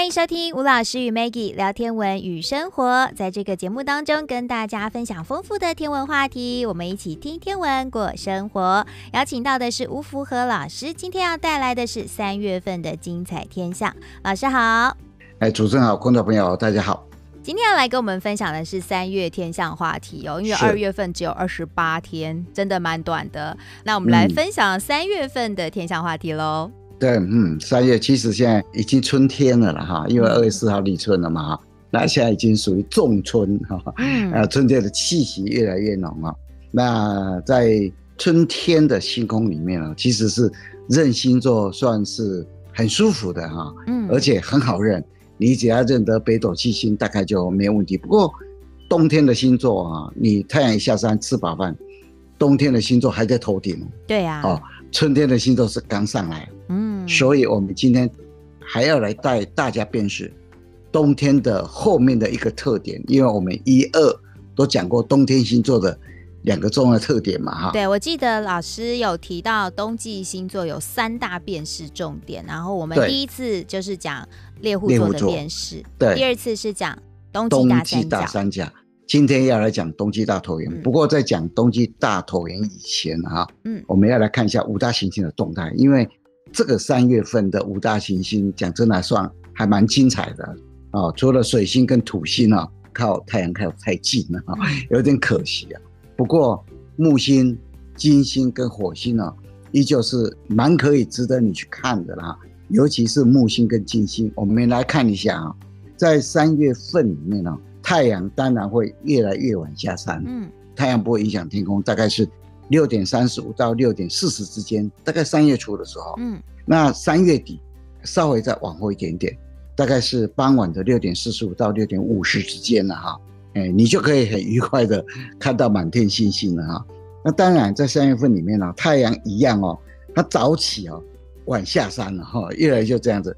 迎收听吴老师与 Maggie 聊天文与生活。在这个节目当中，跟大家分享丰富的天文话题，我们一起听天文过生活。邀请到的是吴福和老师，今天要带来的是3月份的精彩天象。老师好。 主持人好，观众朋友大家好。 今天要来跟我们分享的是3月天象话题哦，因为2月份只有28天，真的蛮短的。那我们来分享3月份的天象话题咯。 对，3月其实现在已经春天了哈，因为2月4号立春了嘛哈，那现在已经属于仲春哈，春天的气息越来越浓啊。那在春天的星空里面其实是认星座算是很舒服的哈，而且很好认，你只要认得北斗七星大概就没问题。不过冬天的星座你太阳一下山吃饱饭，冬天的星座还在头顶。 对啊， 春天的星座是刚上来。所以我们今天还要来带大家辨识冬天的后面的一个特点，因为我们1、2都讲过冬天星座的2个重要特点嘛哈。 对，我记得老师有提到冬季星座有3大辨识重点，然后我们第一次就是讲猎户座的辨识，第二次是讲冬季大三角， 今天要来讲冬季大椭圆。不过在讲冬季大椭圆以前我们要来看一下5大行星的动态，因为这个3月份的5大行星讲真来算还蛮精彩的除了水星跟土星靠太阳靠太近了有点可惜不过木星、金星跟火星依旧是蛮可以值得你去看的啦，尤其是木星跟金星。我们来看一下在3月份里面太阳当然会越来越晚下山，太阳不会影响天空，大概是6点35到6点40之间，大概3月初的时候，那3月底稍微再往后一点点，大概是傍晚的6点45到6点50之间了你就可以很愉快的看到满天星星了那当然在3月份里面太阳一样它早起晚下山了越来就这样子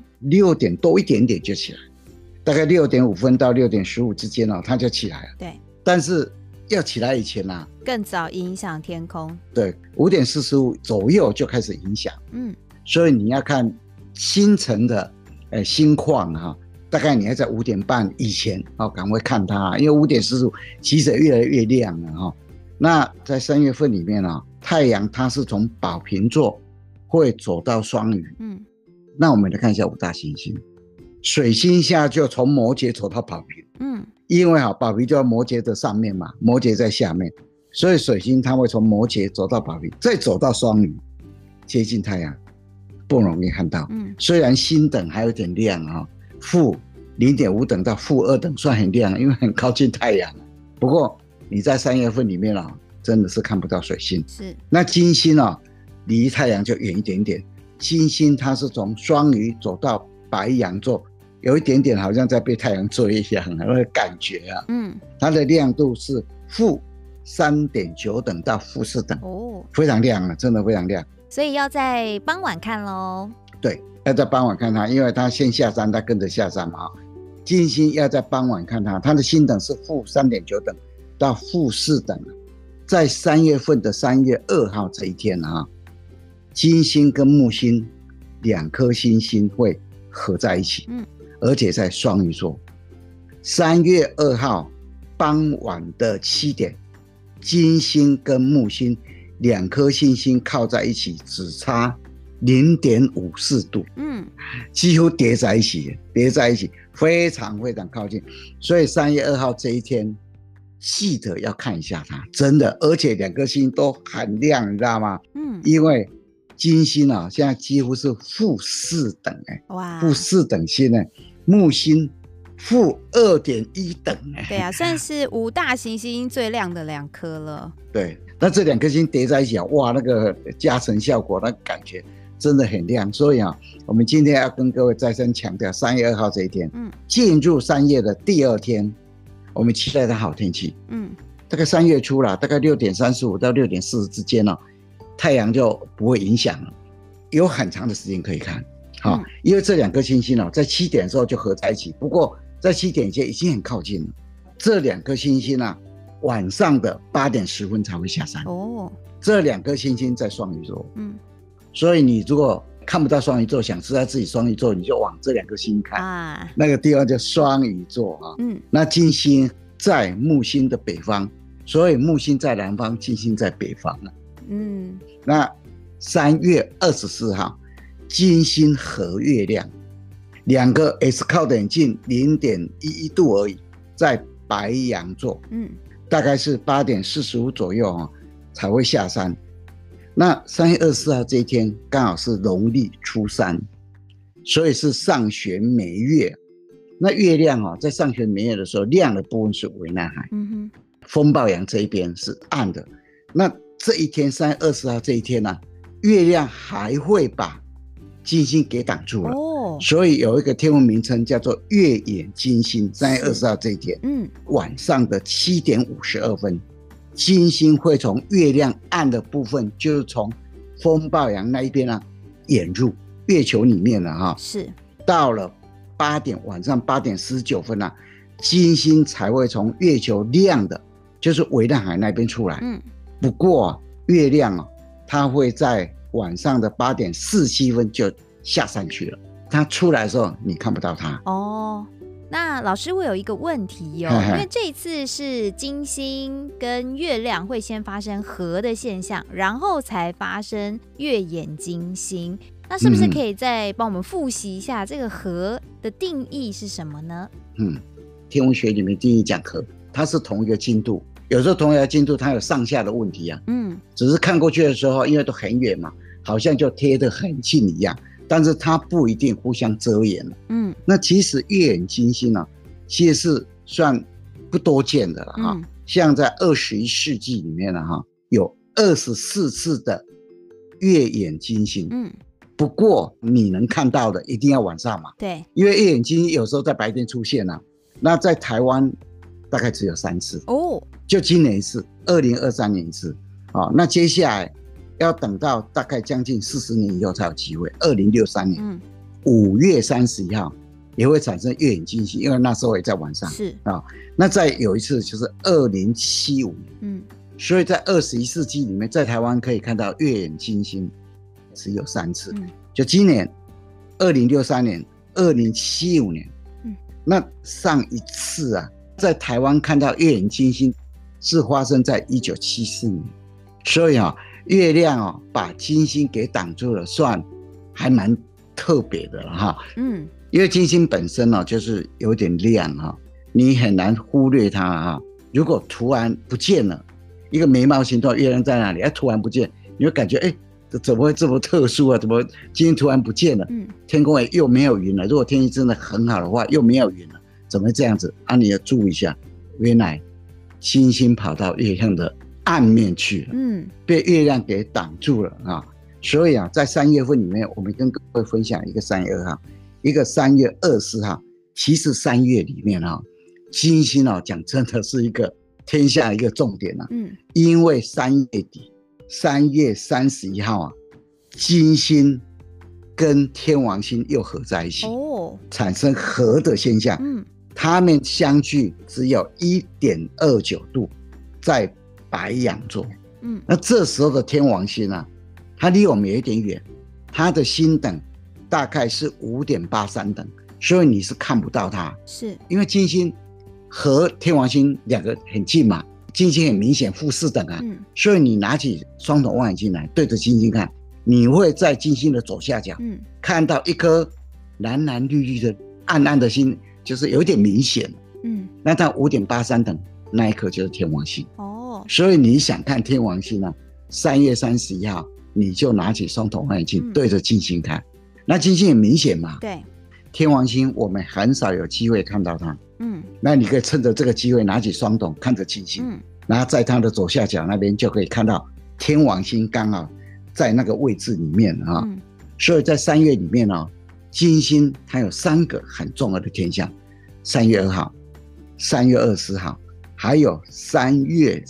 ，6点多一点点就起来，大概6点5分到6点15之间它就起来了。 对， 但是要起来以前更早影响天空。 对，5点45左右就开始影响。所以你要看星辰的星况大概你要在5点半以前赶快看它，因为5点45其实越来越亮了那在3月份里面太阳它是从宝瓶座会走到双鱼。那我们来看一下5大行星。水星下就从摩羯走到宝瓶。因为宝瓶就在摩羯的上面嘛，摩羯在下面，所以水星它会从摩羯走到宝瓶，再走到双鱼，接近太阳，不容易看到。虽然星等还有点亮负 0.5 等到负2等算很亮，因为很靠近太阳。不过你在3月份里面真的是看不到水星。 是。那金星离太阳就远一点点，金星它是从双鱼走到白羊座，有一点点好像在被太阳追一样那个感觉它的亮度是负 3.9 等到负4等非常亮真的非常亮。 所以要在傍晚看咯。 对，要在傍晚看它，因为它先下山，它跟着下山嘛金星要在傍晚看它，它的星等是负 3.9 等到负4等。在3月份的3月2号这一天金星跟木星2颗星星会合在一起，而且在双鱼座。3月2号傍晚的7点，金星跟木星2颗星星靠在一起，只差 0.54 度，几乎叠在一起，非常非常靠近。所以3月2号这一天记得要看一下它，真的，而且2颗星都很亮，你知道吗？因为金星现在几乎是负4等负4等星木星负 2.1 等对啊，算是5大行星最亮的2颗了。 对，那这2颗星叠在一起哇，那个加成效果，那感觉真的很亮。所以我们今天要跟各位再三强调3月2号这一天进入3月的第2天，我们期待的好天气。大概3月初大概6点35到6点40之间太阳就不会影响了，有很长的时间可以看因为这2颗星星在7点的时候就合在一起，不过在7点前已经很靠近了。这2颗星星晚上的8点10分才会下山这2颗星星在双鱼座所以你如果看不到双鱼座，想知道自己双鱼座，你就往这2个星看啊，那个地方叫双鱼座啊。那金星在木星的北方，所以木星在南方，金星在北方了。那3月24号，金星和月亮，2个 S 靠得很近，0.11度而已，在白羊座。大概是8点45左右才会下山。那3月24号这一天刚好是农历初3，所以是上弦每月。那月亮在上弦每月的时候，亮的部分是维纳海，风暴洋这一边是暗的。那这一天3月20号这一天月亮还会把金星给挡住了，所以有一个天文名称叫做月掩金星。3月20号这一天，晚上的7点52分，金星会从月亮暗的部分，就是从风暴洋那一边掩入月球里面了是到了晚上8点19分金星才会从月球亮的，就是维纳海那边出来。不过月亮它会在晚上的8点47分就下山去了，它出来的时候你看不到它。 那老师，我有一个问题因为这一次是金星跟月亮会先发生合的现象，然后才发生月掩金星，那是不是可以再帮我们复习一下这个合的定义是什么呢？ 天文学里面定义讲合，它是同一个经度，有时候同一个经度它有上下的问题只是看过去的时候因为都很远嘛，好像就贴得很近一样，但是它不一定互相遮掩了。那其实月掩金星其实是算不多见的了像在21世纪里面有24次的月掩金星。不过你能看到的一定要晚上嘛， 对， 因为月掩金星有时候在白天出现那在台湾大概只有3次就今年一次，2023年一次那接下来要等到大概将近40年以后才有机会，2063年5月31号也会产生月掩金星，因为那时候也在晚上。是那再有一次就是2075年。所以在21世纪里面，在台湾可以看到月掩金星只有3次，就今年、2063年、2075年。那上一次在台湾看到月掩金星是发生在1974年，所以月亮把金星给挡住了，算还蛮特别的了因为金星本身就是有点亮你很难忽略它如果突然不见了，一个眉毛形状月亮在哪里突然不见，你会感觉怎么会这么特殊怎么金星突然不见了天空又没有云了，如果天气真的很好的话又没有云了，怎么会这样子你要注意一下，原来金星跑到月亮的暗面去了被月亮给挡住了所以在3月份里面，我们跟各位分享一个3月2号，一个3月24号。其实3月里面金星讲真的是一个天下一个重点因为3月底3月31号金星跟天王星又合在一起产生合的现象它们相距只有 1.29 度，在白羊座那这时候的天王星它离我们有一点远，它的星等大概是 5.83 等，所以你是看不到它，是因为金星和天王星2个很近嘛，金星很明显负4等所以你拿起双筒望远镜来对着金星看，你会在金星的左下角看到一颗蓝蓝绿绿的暗暗的星，就是有点明显那它 5.83 等那一颗就是天王星所以你想看天王星3月31号你就拿起双筒望远镜对着金星看那金星很明显嘛，对，天王星我们很少有机会看到它那你可以趁着这个机会拿起双筒看着金星然后在它的左下角那边就可以看到天王星刚好在那个位置里面所以在3月里面金星它有3个很重要的天象，3月2号、3月24号还有3月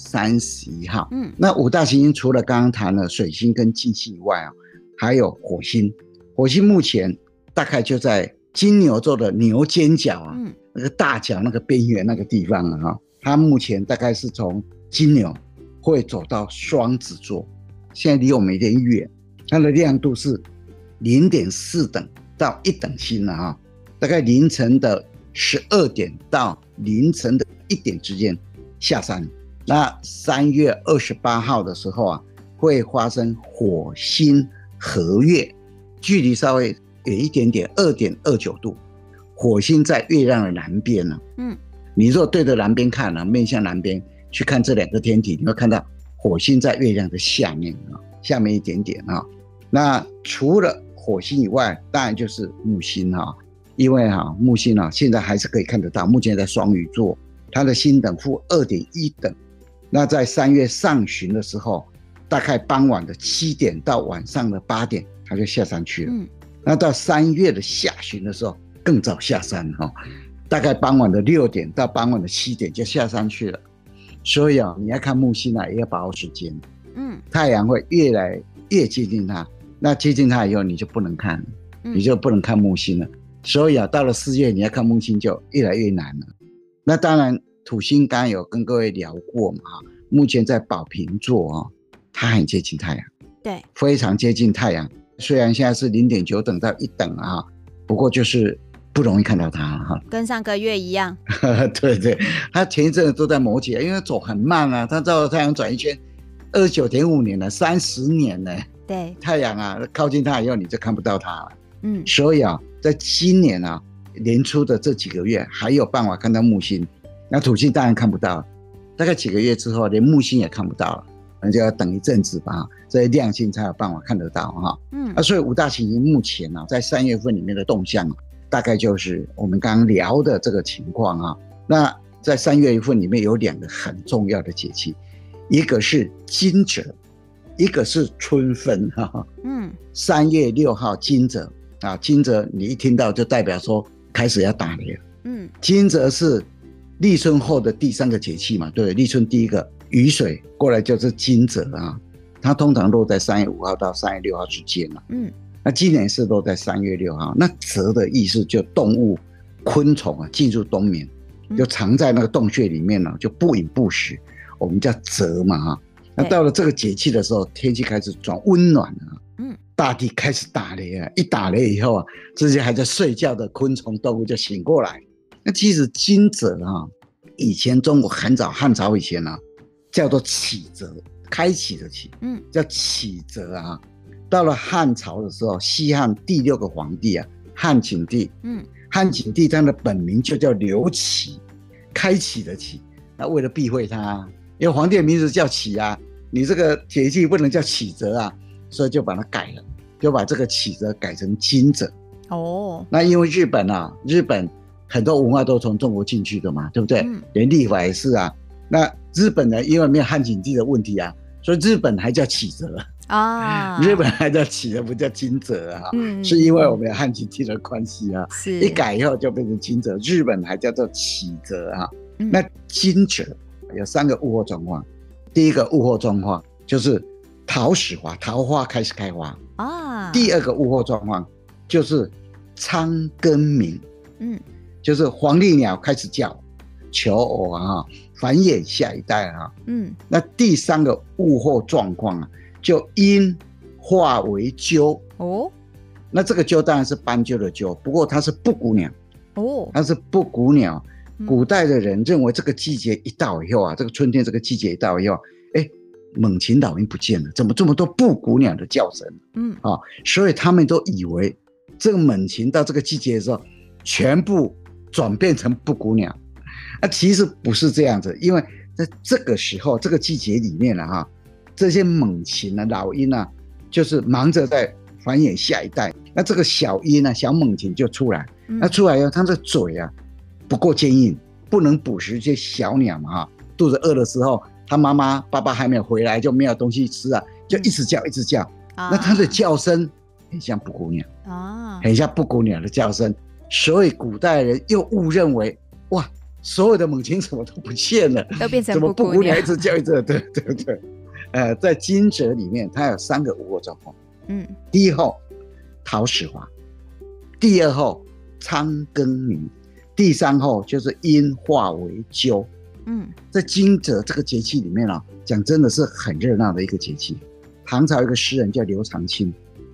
31号那5大行星除了刚刚谈了水星跟金星以外还有火星。火星目前大概就在金牛座的牛尖角那个大角那个边缘那个地方它目前大概是从金牛会走到双子座，现在离我们有点远，它的亮度是 0.4等到1等星了哈，大概凌晨的12点到凌晨的1点之间下山。那3月28号的时候啊，会发生火星合月，距离稍微远一点点，2.29度。火星在月亮的南边呢，你如果对着南边看呢，面向南边去看这2个天体，你会看到火星在月亮的下面啊，下面一点点啊。那除了火星以外，当然就是木星哈，因为木星现在还是可以看得到，目前在双鱼座，它的星等负2.1等。那在3月上旬的时候，大概傍晚的7点到晚上的8点，它就下山去了。那到3月的下旬的时候，更早下山哈，大概傍晚的6点到傍晚的7点就下山去了。所以你要看木星也要把握时间。太阳会越来越接近它，那接近它以后你就不能看了，你就不能看木星了。所以到了4月你要看木星就越来越难了。那当然土星刚刚有跟各位聊过嘛，目前在宝瓶座它很接近太阳，对，非常接近太阳。虽然现在是0.9等到1等不过就是不容易看到它跟上个月一样。 对对，它前一阵子都在摩羯，因为走很慢它绕太阳转一圈29.5年了，30年了。对，太阳靠近它以后你就看不到它了。所以在今年年初的这几个月还有办法看到木星，那土星当然看不到，大概几个月之后连木星也看不到了，那就要等一阵子吧，这些亮星才有办法看得到所以5大行星目前在3月份里面的动向大概就是我们刚刚聊的这个情况那在3月份里面有2个很重要的节气，一个是惊蛰，一个是春分3月6号惊蛰惊蛰你一听到就代表说开始要打雷了。惊蛰是立春后的第3个节气嘛，对，立春第一个雨水过来就是惊蛰它通常落在3月5号到3月6号之间那今年是落在3月6号。那蛰的意思就动物昆虫进入冬眠，就藏在那个洞穴里面就不饮不食，我们叫蛰嘛那到了这个节气的时候，天气开始转温暖了大地开始打雷一打雷以后这些还在睡觉的昆虫动物就醒过来。那其实惊蛰以前中国很早汉朝以前叫做启蛰，开启的启叫启蛰到了汉朝的时候，西汉第6个皇帝汉景帝汉景帝他的本名就叫刘启，开启的启。那为了避讳他因为皇帝的名字叫启你这个节气不能叫启蛰所以就把它改了，就把这个启蛰改成惊蛰。那因为日本很多文化都从中国进去的嘛，对不对？连历法也是那日本呢，因为没有汉景帝的问题所以日本还叫启蛰日本还叫启蛰，不叫惊蛰是因为我们有汉景帝的关系一改以后就变成惊蛰，日本还叫做启蛰那惊蛰有3个物候状况，第一个物候状况就是桃始华，桃花开始开花第二个物候状况就是仓庚鸣就是黄鹂鸟开始叫，求偶繁衍下一代那第3个物候状况就鹰化为鸠那这个鸠当然是斑鸠的鸠，不过它是布谷鸟它是布谷鸟。古代的人认为这个季节一到以后这个春天这个季节一到以后猛禽老鹰不见了，怎么这么多布谷鸟的叫声所以他们都以为这个猛禽到这个季节的时候全部转变成布谷鸟其实不是这样子，因为在这个时候这个季节里面这些猛禽老鹰就是忙着在繁衍下一代，那这个小鹰小猛禽就出来那出来以后它的嘴不够坚硬，不能捕食这些小鸟嘛肚子饿的时候他妈妈爸爸还没有回来就没有东西吃就一直叫一直叫那它的叫声很像布谷鸟很像布谷鸟的叫声，所以古代人又误认为哇，所有的猛禽怎么都不见了， 都变成怎么布谷鸟一直叫一直对对对在惊蛰里面它有3个物候状况第一候桃始华，第2候仓庚鸣，第3候就是鹰化为鸠在惊蛰这个节气里面讲真的是很热闹的一个节气。唐朝一个诗人叫刘长卿，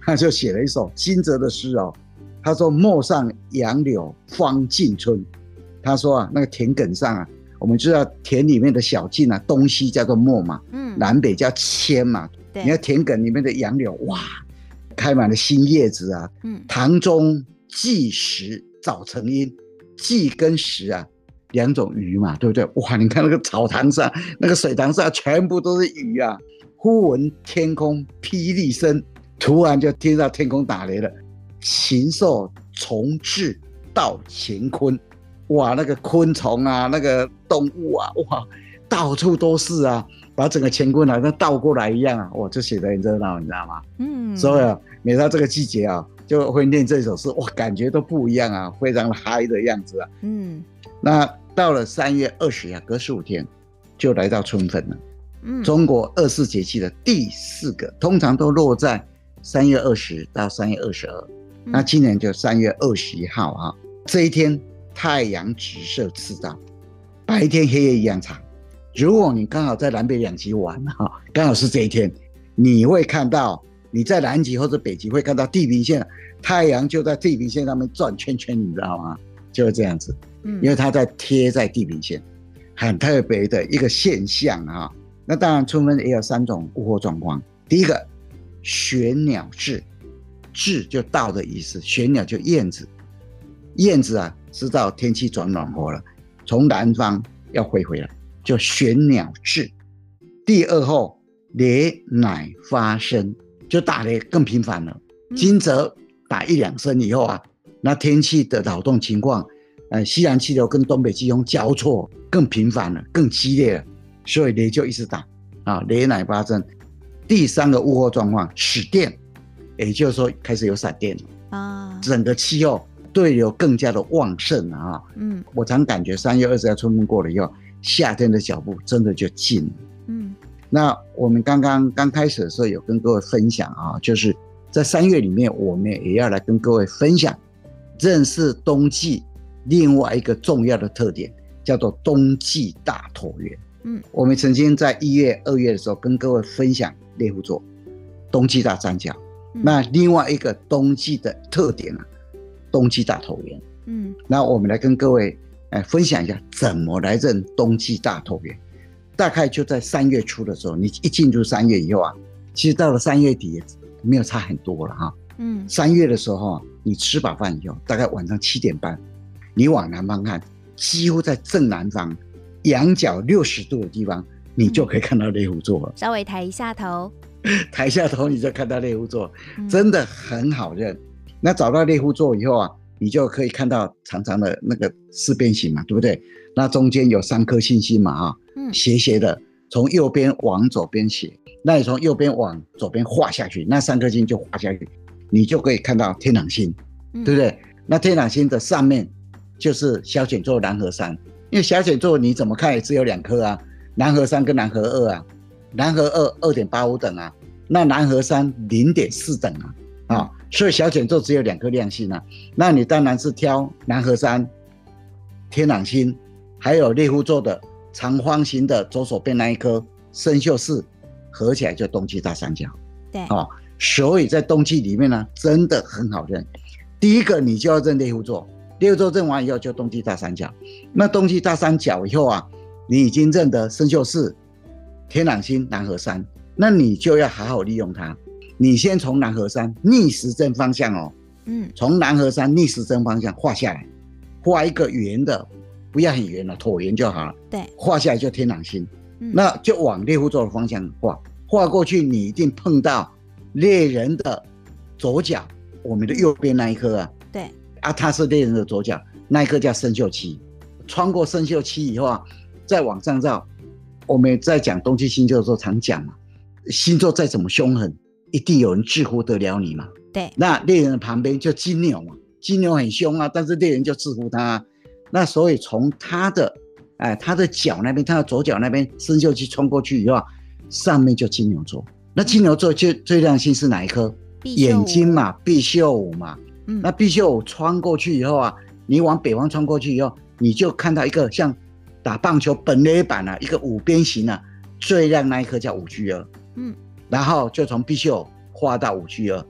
他就写了一首惊蛰的诗哦。他说：“陌上杨柳芳尽春。”他说啊，那个田埂上啊，我们知道田里面的小径啊，东西叫做陌嘛，南北叫阡嘛。你看田埂里面的杨柳，哇，开满了新叶子啊。塘中鲫石早成阴，鲫跟石啊，两种鱼嘛，对不对？哇，你看那个草塘上，那个水塘上全部都是鱼啊。忽闻天空霹雳声，突然就听到天空打雷了。禽兽从至到乾坤，哇，那个昆虫啊，那个动物啊，哇，到处都是啊，把整个乾坤好像倒过来一样啊，哇，就写得很热闹，你知道吗？所以啊，每到这个季节啊，就会念这首诗，哇，感觉都不一样啊，非常嗨的样子啊。那到了3月20啊，隔15天就来到春分了。中国24节气的第4个，通常都落在3月20到3月22。那今年就3月21号啊，这一天太阳直射赤道，白天黑夜一样长。如果你刚好在南北两极玩哈，刚好是这一天，你会看到你在南极或者北极会看到地平线，太阳就在地平线上面转圈圈，你知道吗？就是这样子，因为它在贴在地平线，很特别的一个现象啊。那当然，春分也有3种物候状况。第一个，玄鸟至。至就到的意思，玄鸟就燕子，燕子啊知道天气转暖和了，从南方要飞回来，就玄鸟至。第二候，雷乃发生，就打雷更频繁了。惊蛰打1、2声以后啊，那天气的扰动情况，西南气流跟东北季风交错，更频繁了，更激烈了，所以雷就一直打啊，雷乃发生。第3个物候状况，始电。也就是说开始有闪电了，整个气候对流更加的旺盛了啊。我常感觉3月20号春分过了以后，夏天的脚步真的就近了。那我们刚开始的时候有跟各位分享啊，就是在3月里面，我们也要来跟各位分享认识冬季另外一个重要的特点，叫做冬季大椭圆。我们曾经在1月、2月的时候跟各位分享猎户座冬季大三角。那另外一个冬季的特点啊，冬季大椭圆。那我们来跟各位分享一下怎么来认冬季大椭圆。大概就在3月初的时候，你一进入3月以后啊，其实到了3月底没有差很多了哈。3月的时候，你吃饱饭以后，大概晚上7点半，你往南方看，几乎在正南方仰角60度的地方，你就可以看到猎户座了。 稍微抬一下头。 抬下头你就看到猎户座，真的很好认。那找到猎户座以后啊，你就可以看到长长的那个四边形嘛，对不对？那中间有3颗星星嘛，斜斜的，从右边往左边斜，那你从右边往左边画下去，那3颗星就画下去，你就可以看到天狼星，对不对？那天狼星的上面就是小卷座南河山，因为小卷座你怎么看也只有2颗啊，南河3跟南河2啊。南河2 2.85 等啊，那南河3 0.4 等啊，所以小卷座只有2颗亮星啊。那你当然是挑南河3、天狼星，还有猎户座的长方形的左手边那一颗参宿4，合起来就冬季大三角。 对， 所以在冬季里面呢，真的很好认。第一个你就要认猎户座，猎户座认完以后就冬季大三角。那冬季大三角以后啊，你已经认得参宿4。天狼星南河3，那你就要好好利用它。你先从南河3逆时针方向哦，从南河3逆时针方向画下来，画一个圆的，不要很圆了，椭圆就好了。 对， 画下来就天狼星，那就往猎户座的方向画，画过去你一定碰到猎人的左脚，我们的右边那一颗啊。 对啊，它是猎人的左脚，那一颗叫参宿7。穿过参宿7以后啊，再往上绕。我们在讲冬季星座的时候常讲嘛，星座再怎么凶狠，一定有人治乎得了你嘛。 对， 那猎人的旁边就金牛嘛，金牛很凶啊，但是猎人就治乎他啊。那所以从他的脚那边，他的左脚那边参宿7穿过去以后，上面就金牛座。那金牛座最亮星是哪一颗？眼睛嘛，毕宿5嘛。那毕宿5穿过去以后啊，你往北方穿过去以后，你就看到一个像打棒球本垒板啊，一个5边形啊，最亮那一颗叫5G2。然后就从毕宿画到5G2，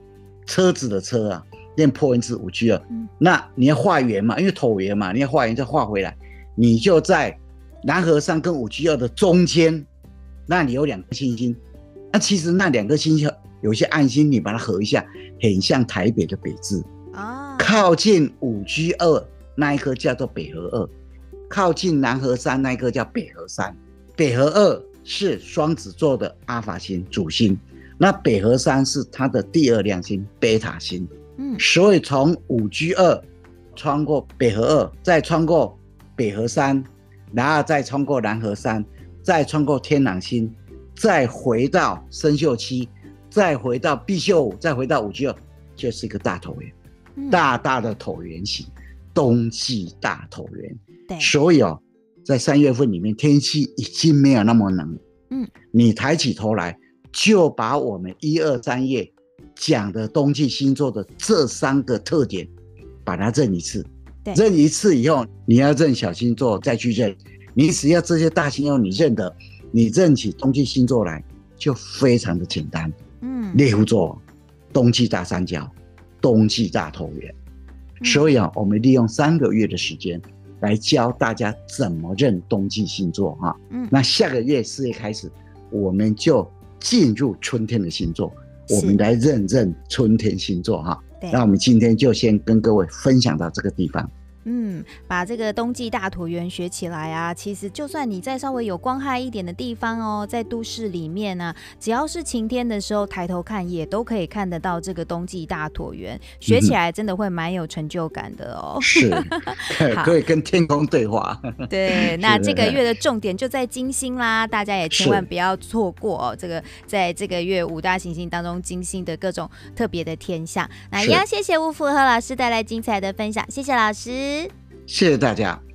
车子的车啊，念破音字5G2。那你要画圆嘛，因为椭圆嘛，你要画圆再画回来，你就在南河3跟5G2的中间，那里有2颗星星。那其实那2颗星星有些暗星，你把它合一下，很像台北的北字。靠近5G2那一颗叫做北河2，靠近南河3那一颗叫北河3。北河2是双子座的阿法星主星，那北河3是它的第2亮星贝塔星。所以从5G2穿过北河2，再穿过北河3，然后再穿过南河3，再穿过天狼星，再回到生肖7，再回到毕宿5，再回到5G2，就是一个大椭圆，大大的椭圆形，冬季大椭圆。所以在3月份里面，天气已经没有那么冷。你抬起头来，就把我们1、2、3月讲的冬季星座的这3个特点，把它认一次。认一次以后，你要认小星座再去认，你只要这些大星座你认的，你认起冬季星座来就非常的简单。猎户座冬季大三角，冬季大椭圆。所以我们利用3个月的时间来教大家怎么认冬季星座哈。那下个月4月开始，我们就进入春天的星座，我们来认春天星座哈。那我们今天就先跟各位分享到这个地方。 把这个冬季大椭圆学起来啊，其实就算你在稍微有光害一点的地方在都市里面啊，只要是晴天的时候抬头看也都可以看得到这个冬季大椭圆，学起来真的会蛮有成就感的哦。 是，可以跟天空对话。 对，那这个月的重点就在金星啦，大家也千万不要错过这个在这个月5大行星当中金星的各种特别的天象。那一样谢谢吴福和老师带来精彩的分享，谢谢老师。 谢谢大家。